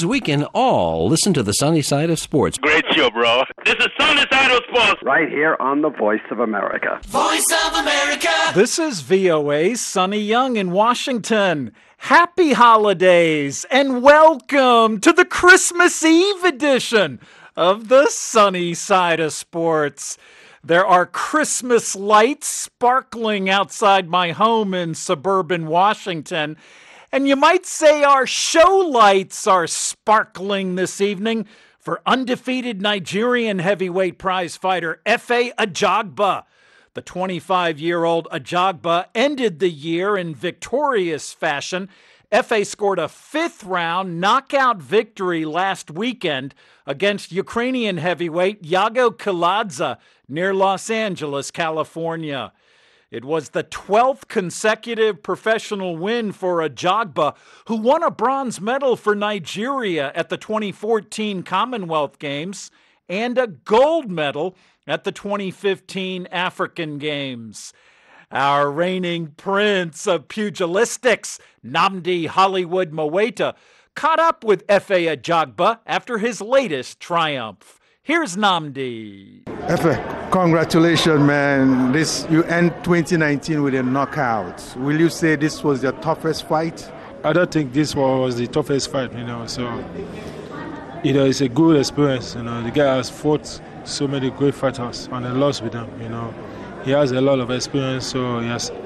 means we can all listen to the sunny side of sports. Great show, bro. This is Sunny Side of Sports. Right here on the Voice of America. Voice of America. This is VOA's Sonny Young in Washington. Happy holidays and welcome to the Christmas Eve edition of the Sunny Side of Sports. There are Christmas lights sparkling outside my home in suburban Washington. And you might say our show lights are sparkling this evening for undefeated Nigerian heavyweight prize fighter Efe Ajagba. The 25-year-old Ajagba ended the year in victorious fashion. Efe scored a fifth-round knockout victory last weekend against Ukrainian heavyweight Yago Kaladze near Los Angeles, California. It was the 12th consecutive professional win for Ajagba, who won a bronze medal for Nigeria at the 2014 Commonwealth Games and a gold medal at the 2015 African Games. Our reigning prince of pugilistics, Nnamdi Hollywood Moweta, caught up with Efe Ajagba after his latest triumph. Here's Nnamdi. Efe, congratulations, man. You end 2019 with a knockout. Will you say this was your toughest fight? I don't think this was the toughest fight, so, it's a good experience, the guy has fought so many great fighters and I lost with him, He has a lot of experience, so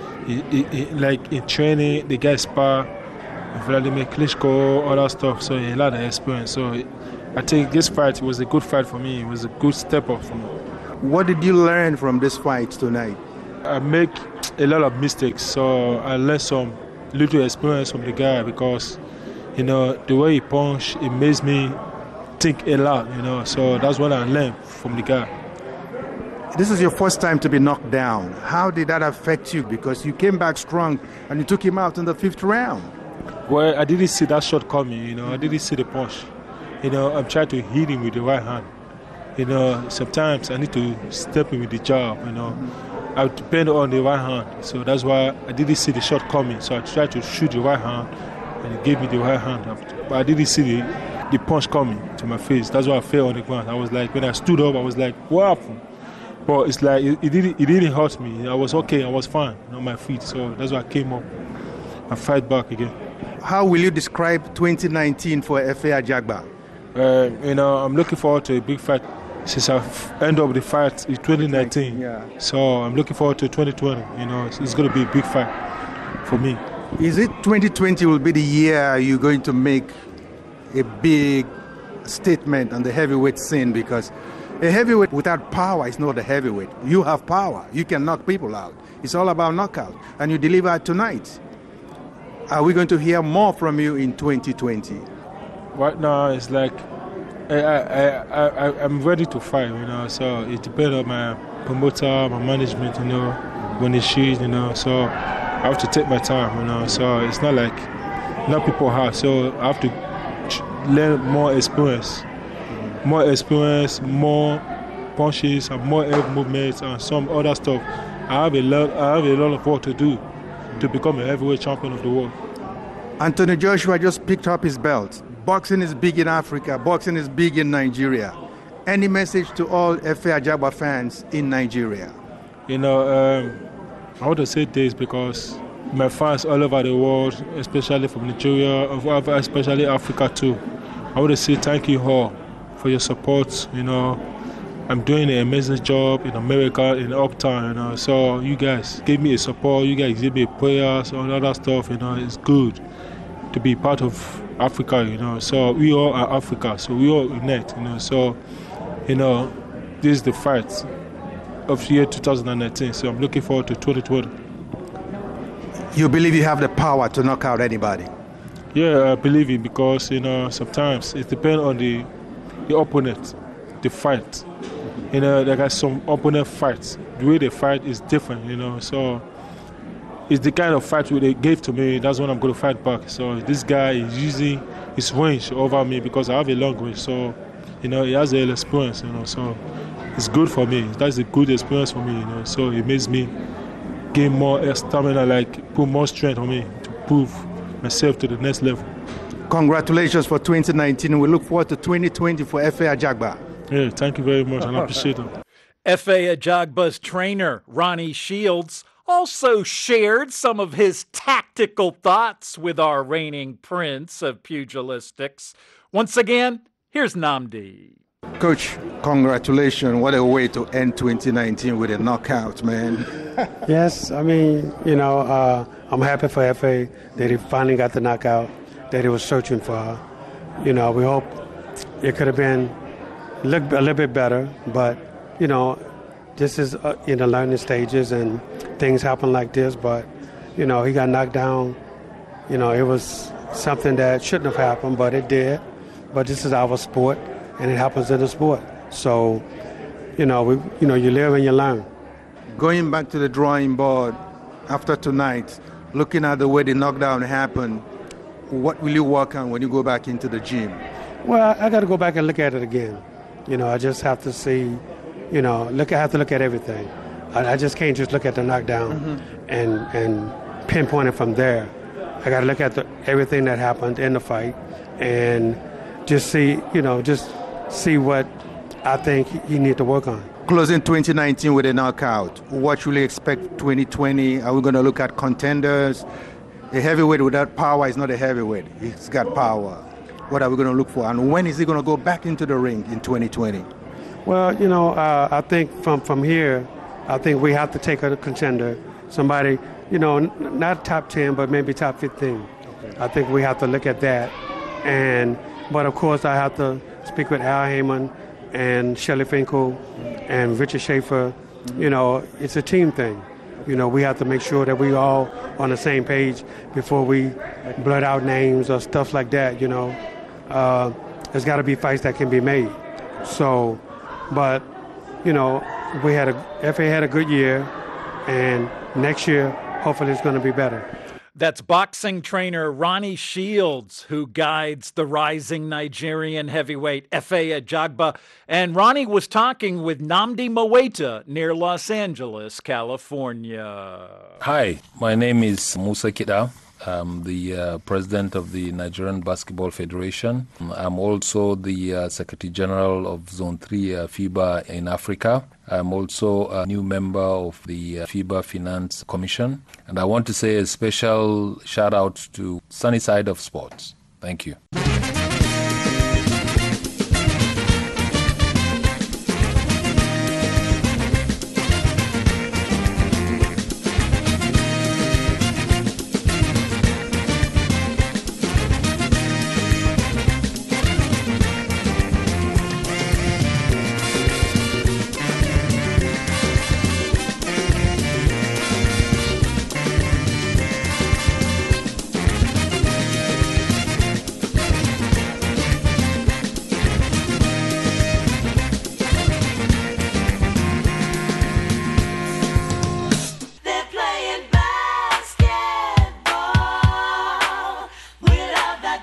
like in training, the guy spar, Vladimir Klitschko, all that stuff, so he had a lot of experience, so I think this fight was a good fight for me. It was a good step up for me. What did you learn from this fight tonight? I make a lot of mistakes, so I learned some little experience from the guy because, the way he punch, it makes me think a lot, so that's what I learned from the guy. This is your first time to be knocked down. How did that affect you? Because you came back strong and you took him out in the fifth round. Well, I didn't see that shot coming, I didn't see the punch. I'm trying to hit him with the right hand. Sometimes I need to step in with the jab, I depend on the right hand. So that's why I didn't see the shot coming. So I tried to shoot the right hand and he gave me the right hand. But I didn't see the punch coming to my face. That's why I fell on the ground. I was like, when I stood up, I was like, what happened? But it's like, it didn't hurt me. I was okay, I was fine on my feet. So that's why I came up and fight back again. How will you describe 2019 for Efe Ajagba? I'm looking forward to a big fight since I've ended up the fight in 2019. Yeah. So I'm looking forward to 2020. It's going to be a big fight for me. Is it 2020 will be the year you're going to make a big statement on the heavyweight scene? Because a heavyweight without power is not a heavyweight. You have power. You can knock people out. It's all about knockout. And you delivered tonight. Are we going to hear more from you in 2020? Right now, it's like I'm ready to fight, so it depends on my promoter, my management, when they shoot, so I have to take my time, so it's not like not people have, so I have to learn more experience, more punches and more head movements and some other stuff. I have a lot of work to do to become a heavyweight champion of the world. Anthony Joshua just picked up his belt. Boxing is big in Africa. Boxing is big in Nigeria. Any message to all Efe Ajagba fans in Nigeria? I want to say this because my fans all over the world, especially from Nigeria, especially Africa too, I want to say thank you all for your support. I'm doing an amazing job in America, in Uptown, so you guys give me a support, you guys give me prayers, all other stuff, it's good to be part of Africa, so we all are Africa, so we all unite, so, this is the fight of the year 2019, so I'm looking forward to 2020. You believe you have the power to knock out anybody? Yeah, I believe it because, sometimes it depends on the opponent, the fight. There are some opponent fights, the way they fight is different, so it's the kind of fight they gave to me, that's when I'm going to fight back. So this guy is using his range over me because I have a long range, so he has a experience, so it's good for me. That's a good experience for me, so it makes me gain more stamina, like put more strength on me to prove myself to the next level. Congratulations for 2019. We look forward to 2020 for F.A. Ajagba. Yeah, thank you very much, and I appreciate it. F.A. Ajagba's trainer, Ronnie Shields, also shared some of his tactical thoughts with our reigning prince of pugilistics. Once again, here's Nnamdi. Coach, congratulations. What a way to end 2019 with a knockout, man. Yes, I mean, I'm happy for F.A. that he finally got the knockout that he was searching for. We hope it could have been a little bit better, but, this is in the learning stages and things happen like this, but, he got knocked down. It was something that shouldn't have happened, but it did. But this is our sport, and it happens in the sport. So, you live and you learn. Going back to the drawing board after tonight, looking at the way the knockdown happened, what will you work on when you go back into the gym? Well, I got to go back and look at it again. I just have to see, I have to look at everything. I just can't just look at the knockdown and pinpoint it from there. I got to look at everything that happened in the fight and just see what I think he need to work on. Closing 2019 with a knockout, what should we expect 2020? Are we going to look at contenders? A heavyweight without power is not a heavyweight. He's got power. What are we going to look for? And when is he going to go back into the ring in 2020? Well, I think from here, I think we have to take a contender, somebody, not top 10, but maybe top 15. Okay. I think we have to look at that. But of course, I have to speak with Al Heyman and Shelly Finkel and Richard Schaefer. It's a team thing. We have to make sure that we all on the same page before we blurt out names or stuff like that. There's got to be fights that can be made. So, but FA had a good year, and next year hopefully it's going to be better. That's boxing trainer Ronnie Shields, who guides the rising Nigerian heavyweight F.A. Ajagba. And Ronnie was talking with Nnamdi Mowaita near Los Angeles, California. Hi, my name is Musa Kida. I'm the president of the Nigerian Basketball Federation. I'm also the Secretary General of Zone 3 FIBA in Africa. I'm also a new member of the FIBA Finance Commission. And I want to say a special shout out to Sunny Side of Sports. Thank you. They're playing basketball. We love that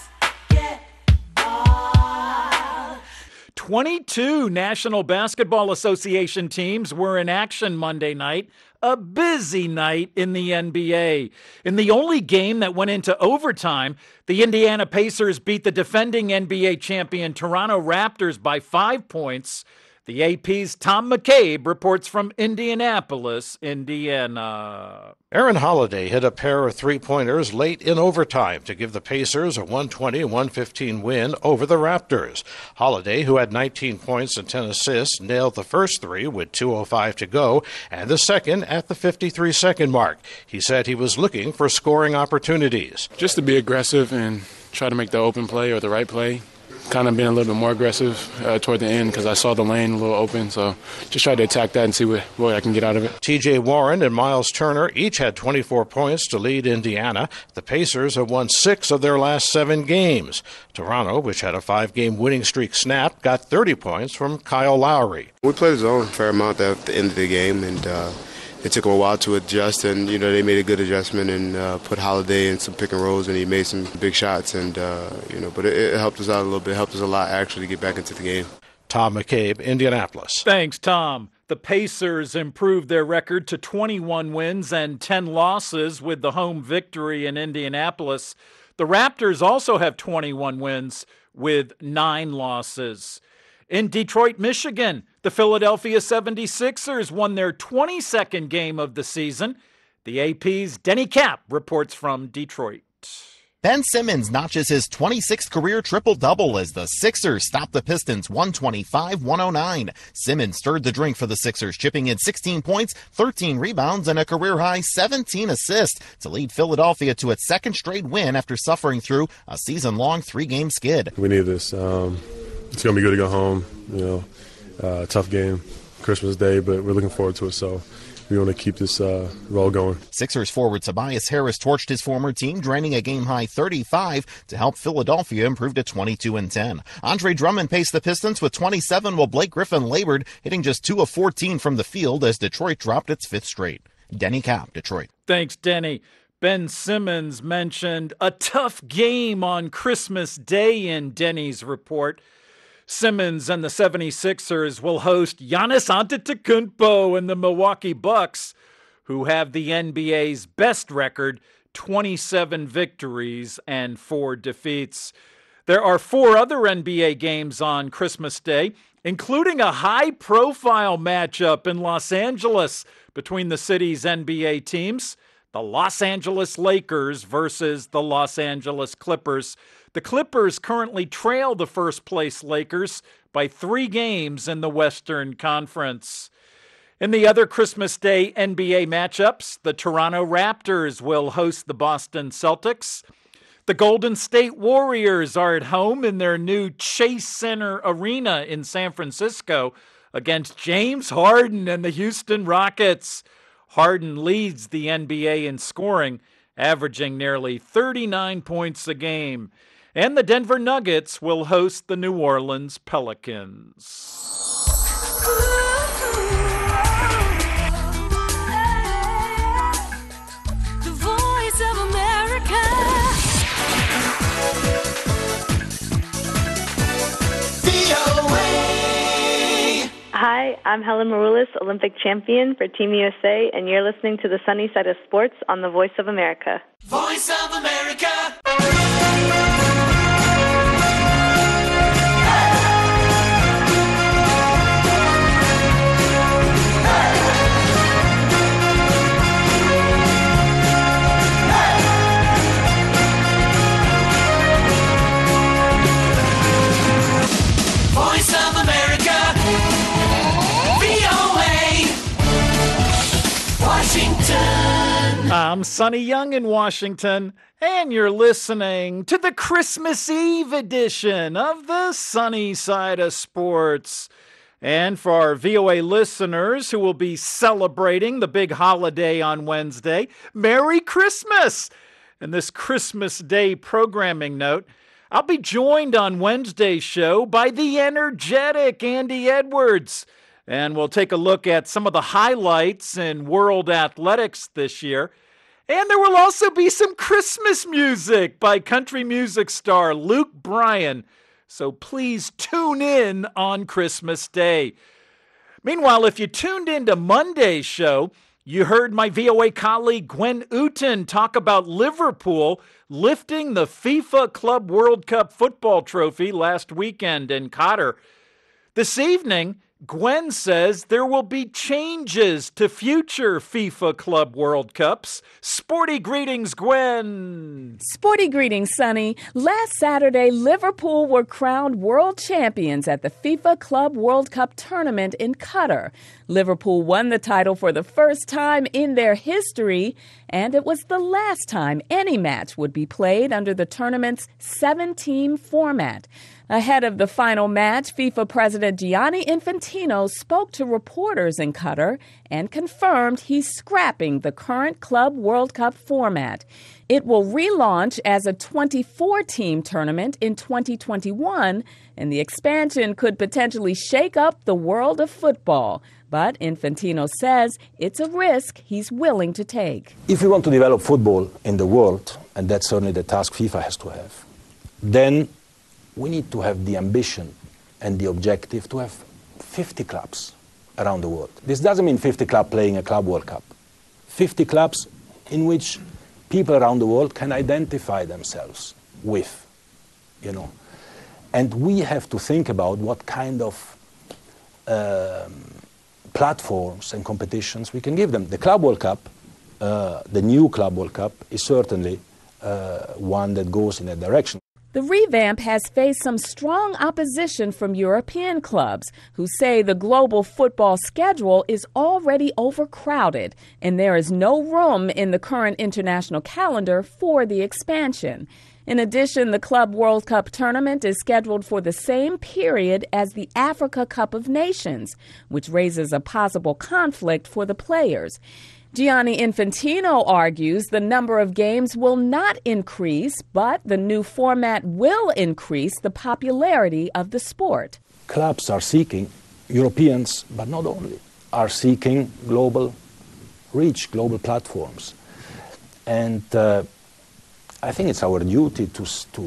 basketball. 22 National Basketball Association teams were in action Monday night, a busy night in the NBA. In the only game that went into overtime, the Indiana Pacers beat the defending NBA champion Toronto Raptors by 5 points. The AP's Tom McCabe reports from Indianapolis, Indiana. Aaron Holiday hit a pair of three-pointers late in overtime to give the Pacers a 120-115 win over the Raptors. Holiday, who had 19 points and 10 assists, nailed the first three with 2:05 to go and the second at the 53-second mark. He said he was looking for scoring opportunities. Just to be aggressive and try to make the open play or the right play. Kind of being a little bit more aggressive toward the end because I saw the lane a little open. So just tried to attack that and see what I can get out of it. T.J. Warren and Miles Turner each had 24 points to lead Indiana. The Pacers have won 6 of their last 7 games. Toronto, which had a 5-game winning streak snapped, got 30 points from Kyle Lowry. We played zone a fair amount at the end of the game, and it took them a while to adjust, and they made a good adjustment and put Holiday in some pick and rolls, and he made some big shots, and but it helped us out a little bit. It helped us a lot actually to get back into the game. Tom McCabe, Indianapolis. Thanks, Tom. The Pacers improved their record to 21 wins and 10 losses with the home victory in Indianapolis. The Raptors also have 21 wins with 9 losses. In Detroit, Michigan, the Philadelphia 76ers won their 22nd game of the season. The AP's Denny Cap reports from Detroit. Ben Simmons notches his 26th career triple-double as the Sixers stop the Pistons 125-109. Simmons stirred the drink for the Sixers, chipping in 16 points, 13 rebounds, and a career-high 17 assists to lead Philadelphia to its second straight win after suffering through a season-long 3-game skid. We need this. It's going to be good to go home. Tough game, Christmas Day, but we're looking forward to it, so we want to keep this roll going. Sixers forward Tobias Harris torched his former team, draining a game-high 35 to help Philadelphia improve to 22-10. Andre Drummond paced the Pistons with 27, while Blake Griffin labored, hitting just 2 of 14 from the field as Detroit dropped its 5th straight. Denny Cap, Detroit. Thanks, Denny. Ben Simmons mentioned a tough game on Christmas Day in Denny's report. Simmons and the 76ers will host Giannis Antetokounmpo and the Milwaukee Bucks, who have the NBA's best record, 27 victories and 4 defeats. There are 4 other NBA games on Christmas Day, including a high-profile matchup in Los Angeles between the city's NBA teams, the Los Angeles Lakers versus the Los Angeles Clippers. The Clippers currently trail the first-place Lakers by 3 games in the Western Conference. In the other Christmas Day NBA matchups, the Toronto Raptors will host the Boston Celtics. The Golden State Warriors are at home in their new Chase Center Arena in San Francisco against James Harden and the Houston Rockets. Harden leads the NBA in scoring, averaging nearly 39 points a game. And the Denver Nuggets will host the New Orleans Pelicans. The Voice of America. Hi, I'm Helen Maroulis, Olympic champion for Team USA, and you're listening to the Sunny Side of Sports on the Voice of America. Voice of America. Voice of America. VOA. Washington. I'm Sonny Young in Washington, and you're listening to the Christmas Eve edition of the Sunny Side of Sports. And for our VOA listeners who will be celebrating the big holiday on Wednesday, Merry Christmas! And this Christmas Day programming note, I'll be joined on Wednesday's show by the energetic Andy Edwards. And we'll take a look at some of the highlights in world athletics this year. And there will also be some Christmas music by country music star Luke Bryan. So please tune in on Christmas Day. Meanwhile, if you tuned into Monday's show, you heard my VOA colleague Gwen Uten talk about Liverpool lifting the FIFA Club World Cup football trophy last weekend in Qatar. This evening, Gwen says there will be changes to future FIFA Club World Cups. Sporty greetings, Gwen. Sporty greetings, Sonny. Last Saturday, Liverpool were crowned world champions at the FIFA Club World Cup tournament in Qatar. Liverpool won the title for the first time in their history, and it was the last time any match would be played under the tournament's 7-team format. Ahead of the final match, FIFA President Gianni Infantino spoke to reporters in Qatar and confirmed he's scrapping the current Club World Cup format. It will relaunch as a 24-team tournament in 2021, and the expansion could potentially shake up the world of football. But Infantino says it's a risk he's willing to take. If we want to develop football in the world, and that's certainly the task FIFA has to have, then we need to have the ambition and the objective to have 50 clubs around the world. This doesn't mean 50 clubs playing a Club World Cup. 50 clubs in which people around the world can identify themselves with, you know. And we have to think about what kind of platforms and competitions we can give them. The Club World Cup, the new Club World Cup, is certainly one that goes in that direction. The revamp has faced some strong opposition from European clubs who say the global football schedule is already overcrowded and there is no room in the current international calendar for the expansion. In addition, the Club World Cup tournament is scheduled for the same period as the Africa Cup of Nations, which raises a possible conflict for the players. Gianni Infantino argues the number of games will not increase, but the new format will increase the popularity of the sport. Clubs are seeking, Europeans, but not only, are seeking global reach, global platforms. And I think it's our duty to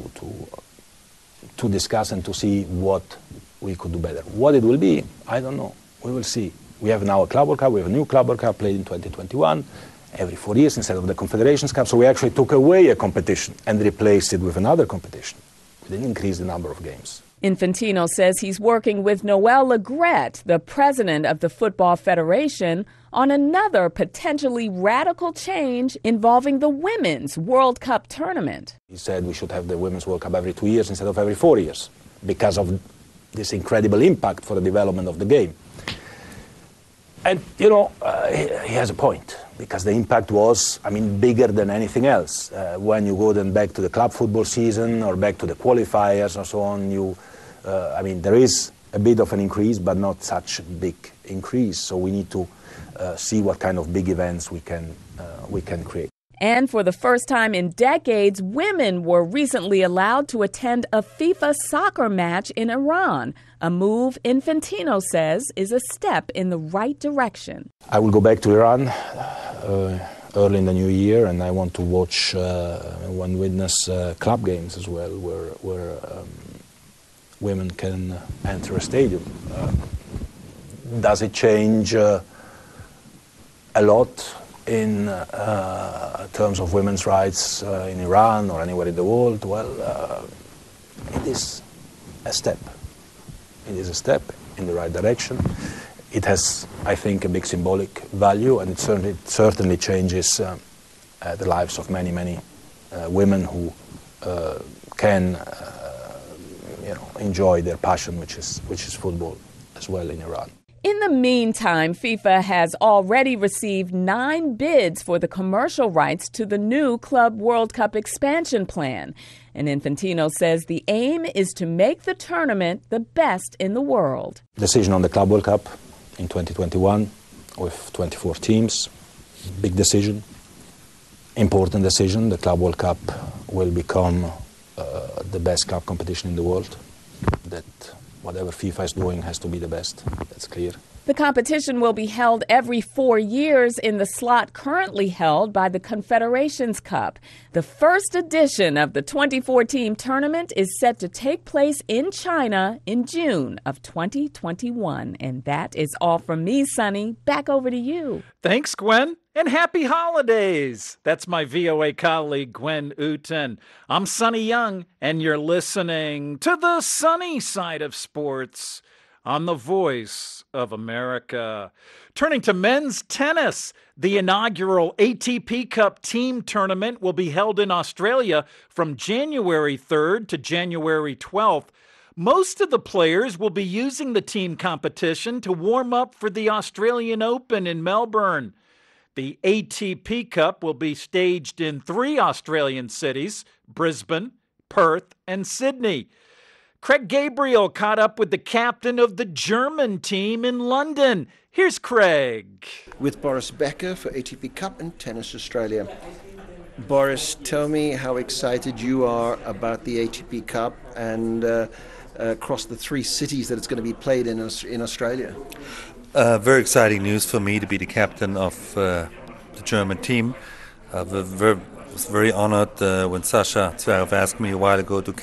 discuss and to see what we could do better. What it will be, I don't know. We will see. We have now a Club World Cup, we have a new Club World Cup played in 2021, every 4 years instead of the Confederations Cup. So we actually took away a competition and replaced it with another competition. We didn't increase the number of games. Infantino says he's working with Noël Le Graët, the president of the Football Federation, on another potentially radical change involving the Women's World Cup tournament. He said we should have the Women's World Cup every 2 years instead of every 4 years because of this incredible impact for the development of the game. And, you know, he has a point, because the impact was, I mean, bigger than anything else. When you go then back to the club football season or back to the qualifiers or so on, I mean, there is a bit of an increase, but not such a big increase. So we need to see what kind of big events we can create. And for the first time in decades, women were recently allowed to attend a FIFA soccer match in Iran, a move Infantino says is a step in the right direction. I will go back to Iran early in the new year, and I want to watch and witness club games as well, where women can enter a stadium. Does it change a lot in terms of women's rights in Iran or anywhere in the world? Well, it is a step. It is a step in the right direction. It has, I think, a big symbolic value, and it certainly changes the lives of many, many women who can enjoy their passion, which is football, as well in Iran. In the meantime, FIFA has already received 9 bids for the commercial rights to the new Club World Cup expansion plan. And Infantino says the aim is to make the tournament the best in the world. Decision on the Club World Cup in 2021 with 24 teams. Big decision. Important decision. The Club World Cup will become the best club competition in the world. That whatever FIFA is doing has to be the best. That's clear. The competition will be held every 4 years in the slot currently held by the Confederations Cup. The first edition of the 24-team tournament is set to take place in China in June of 2021. And that is all from me, Sonny. Back over to you. Thanks, Gwen. And happy holidays. That's my VOA colleague, Gwen Uten. I'm Sonny Young, and you're listening to the sunny side of sports on the Voice of America. Turning to men's tennis, the inaugural ATP Cup team tournament will be held in Australia from January 3rd to January 12th. Most of the players will be using the team competition to warm up for the Australian Open in Melbourne. The ATP Cup will be staged in 3 Australian cities, Brisbane, Perth, and Sydney. Craig Gabriel caught up with the captain of the German team in London. Here's Craig. With Boris Becker for ATP Cup and Tennis Australia. Boris, tell me how excited you are about the ATP Cup and across the 3 cities that it's going to be played in Australia. Very exciting news for me to be the captain of the German team. I was very honored when Sasha Zverev asked me a while ago to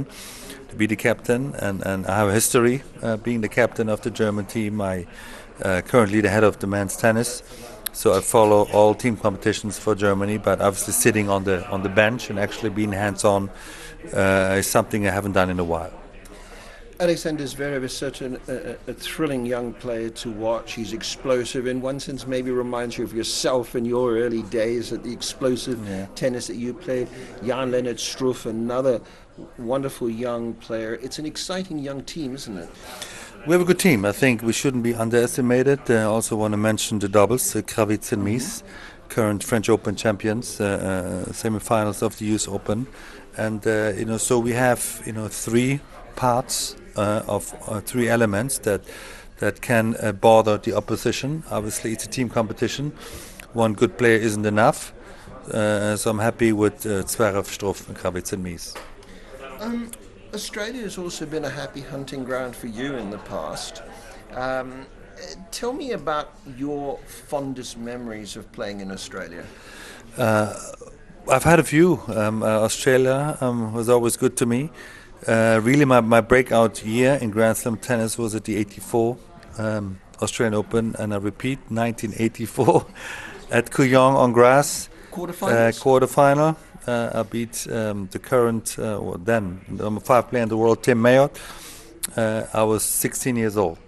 be the captain, and I have a history being the captain of the German team. I currently the head of the men's tennis, So I follow all team competitions for Germany, but obviously sitting on the bench and actually being hands-on is something I haven't done in a while. Alexander Zverev is such a thrilling young player to watch. He's explosive. In one sense, maybe reminds you of yourself in your early days at the explosive tennis that you played. Jan-Lennard Struff, another wonderful young player. It's an exciting young team, isn't it? We have a good team. I think we shouldn't be underestimated. I also want to mention the doubles, Krawietz and Mies, current French Open champions, semi-finals of the US Open. And, so we have, three parts of three elements that can bother the opposition. Obviously, it's a team competition. One good player isn't enough. So I'm happy with Zverev, Struff, and Krawietz and Mies. Australia has also been a happy hunting ground for you in the past. Tell me about your fondest memories of playing in Australia. I've had a few. Australia was always good to me. Really, my breakout year in Grand Slam tennis was at the 84 Australian Open, and I repeat, 1984 at Kooyong on grass. Quarterfinal. I beat the current, then number 5 player in the world, Tim Mayotte. I was 16 years old.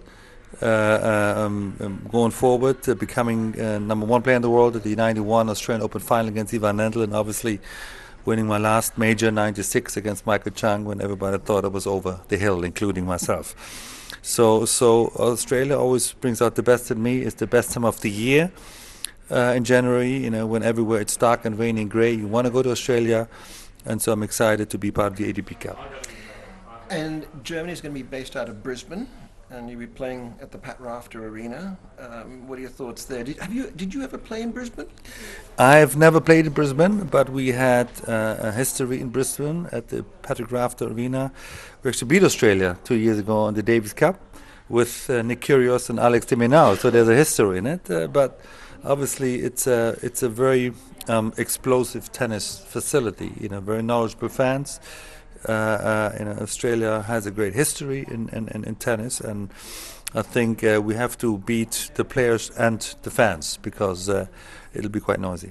Going forward, becoming number 1 player in the world at the 91 Australian Open final against Ivan Lendl, and obviously winning my last major, 96, against Michael Chang, when everybody thought I was over the hill, including myself. So Australia always brings out the best in me. It's the best time of the year. In January, when everywhere it's dark and rainy and grey, you want to go to Australia, and so I'm excited to be part of the ATP Cup. And Germany is going to be based out of Brisbane, and you'll be playing at the Pat Rafter Arena. What are your thoughts there? Did you ever play in Brisbane? I've never played in Brisbane, but we had a history in Brisbane at the Patrick Rafter Arena. We actually beat Australia 2 years ago on the Davis Cup with Nick Kyrgios and Alex de Minaur, so there's a history in it, but obviously, it's a very explosive tennis facility. Very knowledgeable fans. Australia has a great history in tennis, and I think we have to beat the players and the fans because it'll be quite noisy.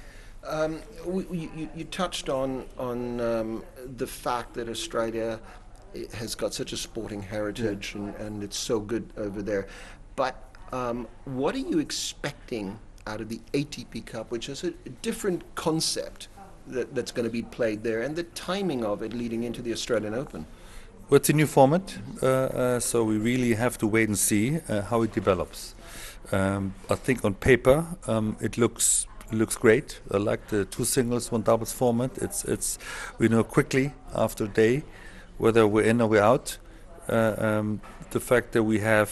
You touched on the fact that Australia has got such a sporting heritage, and it's so good over there, but what are you expecting out of the ATP Cup, which is a different concept that's going to be played there, and the timing of it leading into the Australian Open? Well, it's a new format, so we really have to wait and see how it develops. I think on paper it looks great. I like the 2 singles, 1 doubles format. It's we know quickly after a day whether we're in or we're out. The fact that we have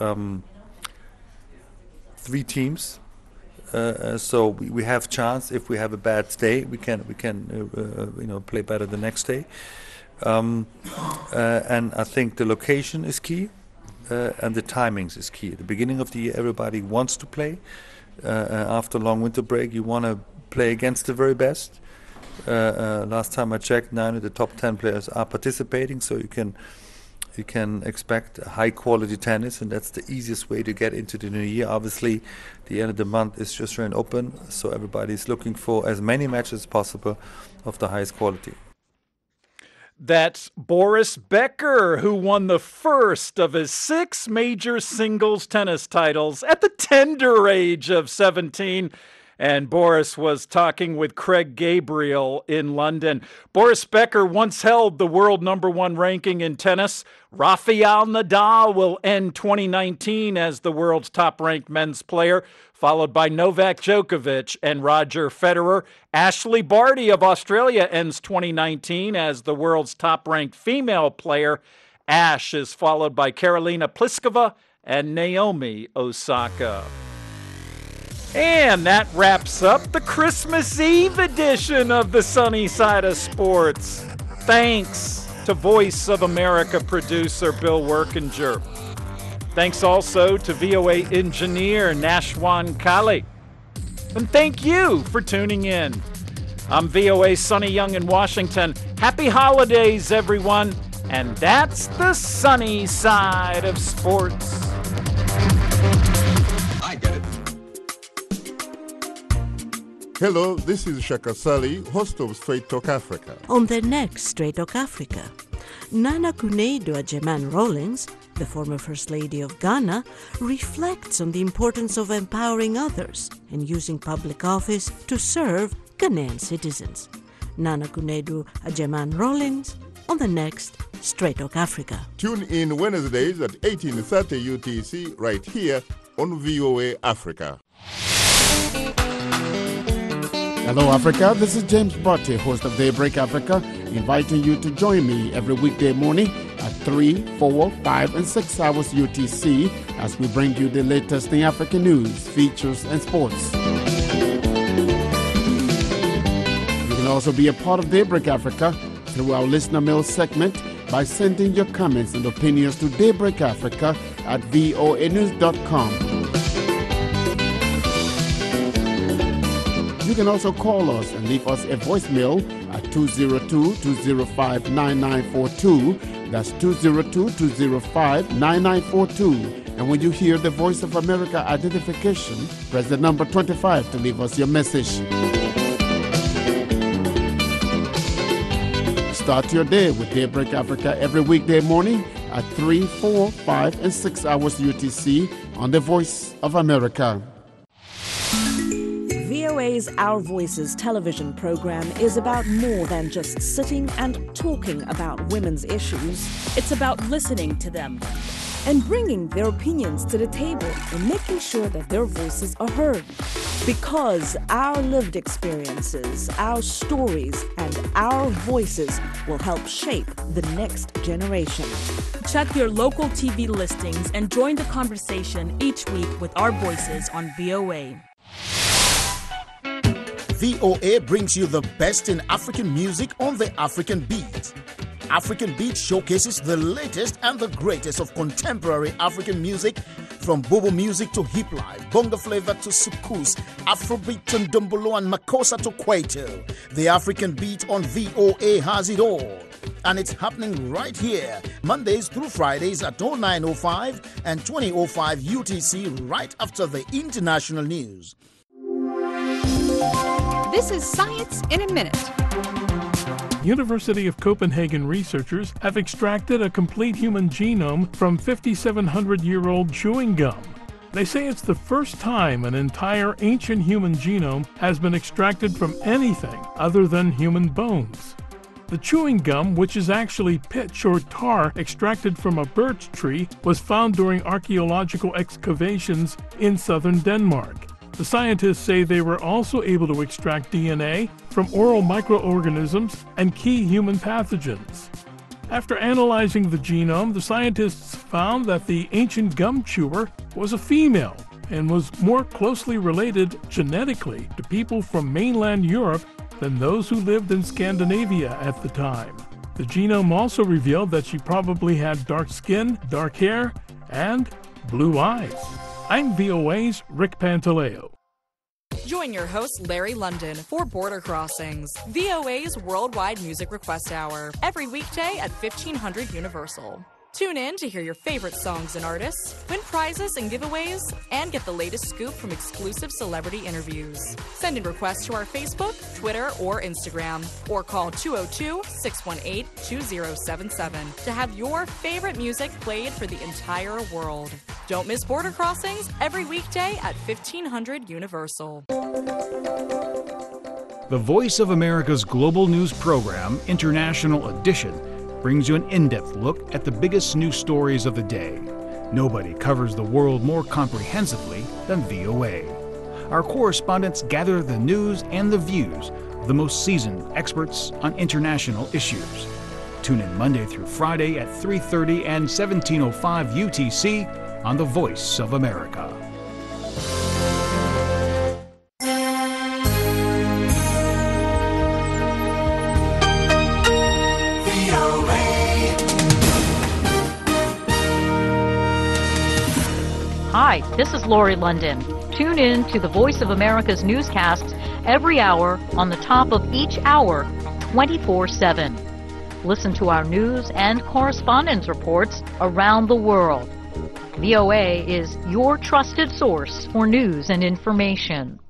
3 teams, so we have chance. If we have a bad day, we can play better the next day. And I think the location is key, and the timings is key. At the beginning of the year, everybody wants to play. After a long winter break, you want to play against the very best. Last time I checked, 9 of the top 10 players are participating, so you can expect high quality tennis, and that's the easiest way to get into the new year. Obviously, the end of the month is just Australian Open, so everybody's looking for as many matches as possible of the highest quality. That's Boris Becker, who won the first of his 6 major singles tennis titles at the tender age of 17. And Boris was talking with Craig Gabriel in London. Boris Becker once held the world #1 ranking in tennis. Rafael Nadal will end 2019 as the world's top-ranked men's player, followed by Novak Djokovic and Roger Federer. Ashley Barty of Australia ends 2019 as the world's top-ranked female player. Ash is followed by Karolina Pliskova and Naomi Osaka. And that wraps up the Christmas Eve edition of the Sunny Side of Sports. Thanks to Voice of America producer Bill Workinger. Thanks also to VOA engineer Nashwan Kali. And thank you for tuning in. I'm VOA Sonny Young in Washington. Happy holidays, everyone. And that's the Sunny Side of Sports. I get it. Hello, this is Shaka Sali, host of Straight Talk Africa. On the next Straight Talk Africa, Nana Akufo-Addo Agyeman Rawlings, the former First Lady of Ghana, reflects on the importance of empowering others and using public office to serve Ghanaian citizens. Nana Akufo-Addo Agyeman Rawlings on the next Straight Talk Africa. Tune in Wednesdays at 18:30 UTC right here on VOA Africa. Hello, Africa. This is James Botte, host of Daybreak Africa, inviting you to join me every weekday morning at 3, 4, 5, and 6 hours UTC as we bring you the latest in African news, features, and sports. You can also be a part of Daybreak Africa through our listener mail segment by sending your comments and opinions to daybreakafrica@voanews.com. You can also call us and leave us a voicemail at 202-205-9942. That's 202-205-9942. And when you hear the Voice of America identification, press the number 25 to leave us your message. Start your day with Daybreak Africa every weekday morning at 3, 4, 5, and 6 hours UTC on the Voice of America. VOA's Our Voices television program is about more than just sitting and talking about women's issues. It's about listening to them and bringing their opinions to the table and making sure that their voices are heard. Because our lived experiences, our stories, and our voices will help shape the next generation. Check your local TV listings and join the conversation each week with our voices on VOA. VOA brings you the best in African music on the African Beat. African Beat showcases the latest and the greatest of contemporary African music, from bobo music to hip life, bongo flavor to soukous, Afrobeat to ndombolo and makossa to kwaito. The African Beat on VOA has it all. And it's happening right here, Mondays through Fridays at 09:05 and 20:05 UTC, right after the international news. This is Science in a Minute. University of Copenhagen researchers have extracted a complete human genome from 5,700-year-old chewing gum. They say it's the first time an entire ancient human genome has been extracted from anything other than human bones. The chewing gum, which is actually pitch or tar extracted from a birch tree, was found during archaeological excavations in southern Denmark. The scientists say they were also able to extract DNA from oral microorganisms and key human pathogens. After analyzing the genome, the scientists found that the ancient gum chewer was a female and was more closely related genetically to people from mainland Europe than those who lived in Scandinavia at the time. The genome also revealed that she probably had dark skin, dark hair, and blue eyes. I'm VOA's Rick Pantaleo. Join your host, Larry London, for Border Crossings, VOA's worldwide music request hour, every weekday at 1500 Universal. Tune in to hear your favorite songs and artists, win prizes and giveaways, and get the latest scoop from exclusive celebrity interviews. Send in requests to our Facebook, Twitter, or Instagram, or call 202-618-2077 to have your favorite music played for the entire world. Don't miss Border Crossings every weekday at 1500 Universal. The Voice of America's global news program, International Edition, brings you an in-depth look at the biggest news stories of the day. Nobody covers the world more comprehensively than VOA. Our correspondents gather the news and the views of the most seasoned experts on international issues. Tune in Monday through Friday at 3:30 and 17:05 UTC on The Voice of America. Hi, this is Lori London. Tune in to the Voice of America's newscasts every hour on the top of each hour, 24/7. Listen to our news and correspondence reports around the world. VOA is your trusted source for news and information.